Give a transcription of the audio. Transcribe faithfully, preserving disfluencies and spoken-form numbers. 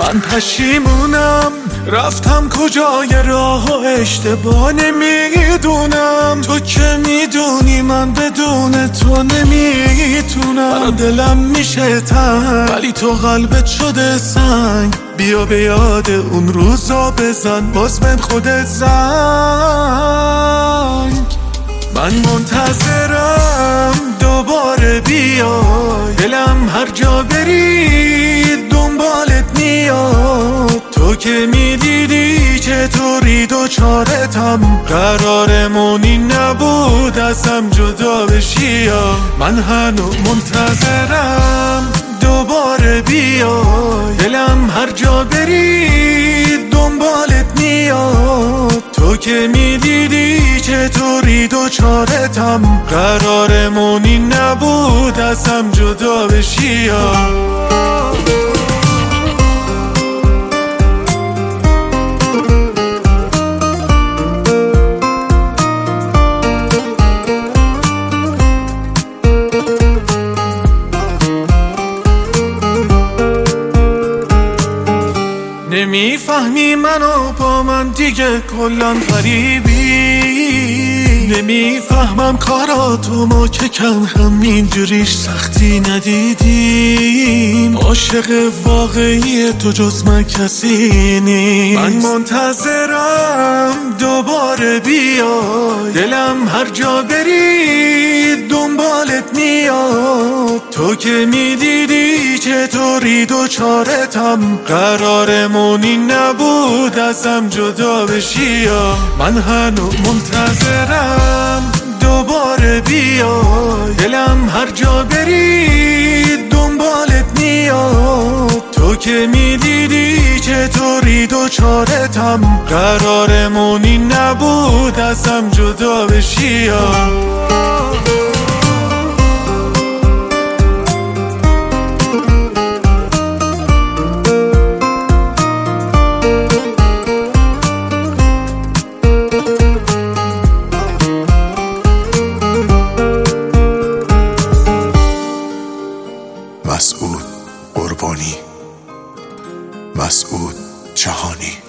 من پشیمونم رفتم کجای راه و اشتباه نمیدونم. تو که میدونی من بدون تو نمیتونم. دلم میشه تنگ ولی تو قلبت شده سنگ. بیا به یاد اون روزا بزن باز بهم خودت زنگ. من منتظرم دوباره بیای. دلم هر جا بری دنبالت میاد. تو که میدیدی چطوری دوچارتم. قرارمون این نبود ازم جدا بشی. من هنوز منتظرم دوباره بیای. دلم هر جا بری دنبالت میاد. تو که میدیدی چطوری دوچارتم. قرارمون این نبود ازم جدا بشی. نمیفهمی منو با من دیگه کلان غریبی. نمیفهمم کاراتو ما که کم همینجوریش سختی ندیدیم. عاشق واقعی تو جز من کسی نیست. من منتظرم دوباره بیای. دلم هر جا بری دنبالت میاد. تو که میدیدی چطوری دوچارتم. قرارمون این نبود ازم جدا بشی. من هنوز منتظرم دوباره بیای. دلم هر جا بری دنبالت میاد. تو که میدیدی چطوری دوچارتم. قرارمون این نبود ازم جدا بشی. مسعود قربانی، مسعود جهانی.